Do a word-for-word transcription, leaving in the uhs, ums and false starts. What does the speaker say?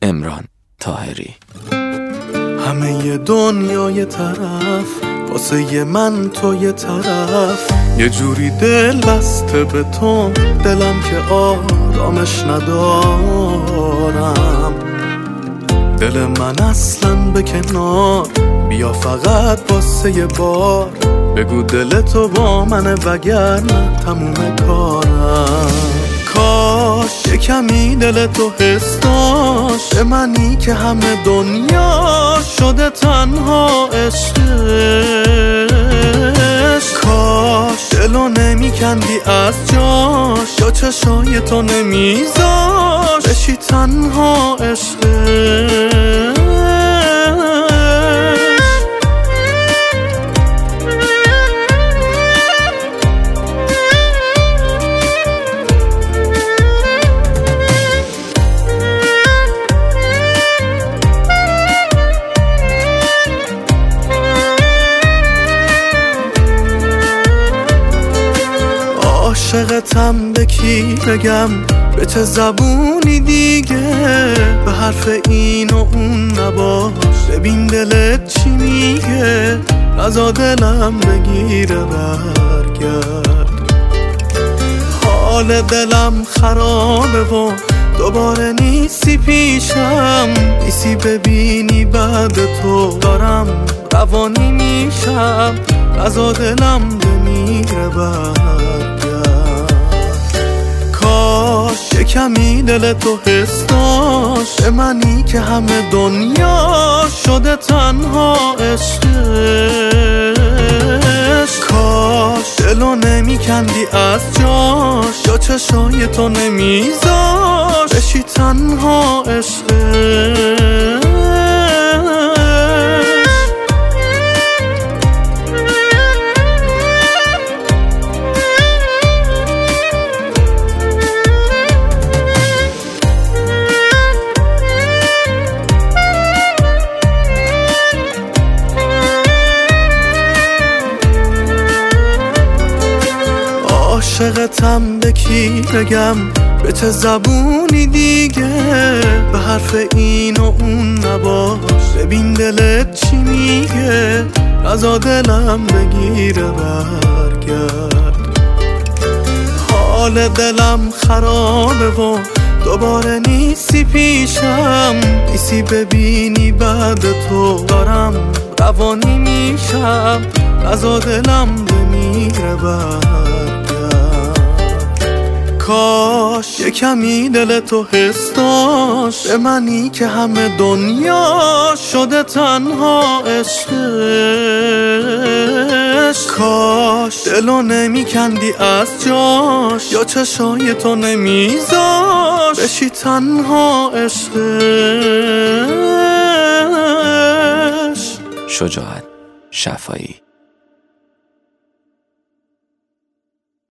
امران طاهری. همه دنیا یه طرف، واسه ی من تو یه طرف، یه جوری دل بسته به تو دلم که آرامش ندارم. دل من اصلا به کنار بیا، فقط واسه یه بار بگو دل تو با منه، وگرنه تموم کارم. کاش یه کمی دل تو حس داشت به منی که همه دنیا شده تنها عشقش. کاش دلو نمی کندی از جاش، یا چشای تو نمیذاش بشی تنها عشقش. عاشقتم به کی بگم، به چه زبونی دیگه، به حرف این و اون نباش، ببین دلت چی میگه، نزا دلم بگیره برگرد. حال دلم خرابه و دوباره نیستی پیشم، نیستی ببینی بعد تو دارم روانی میشم، نزا دلم بمیره برگرد. کاش یه کمی دل تو حس داشت به منی که همه دنیا شده تنها عشقش. کاش دلو نمی کندی از جاش، یا چشای تو نمیذاش بشی تنها عشقش. عاشقتم به کی بگم، به چه زبونی دیگه، به حرف این و اون نباش، ببین دلت چی میگه، نزا دلم بگیره برگرد. حال دلم خرابه و دوباره نیستی پیشم، نیستی ببینی بعد تو دارم روانی میشم، نزا دلم بمیره برگرد. کاش یه کمی دل تو حس داشت به منی که همه دنیا شده تنها عشقش. کاش دلو نمی کندی از جاش، یا چشای تو نمیذاش بشی تنها عشقش. شجاعت شفایی.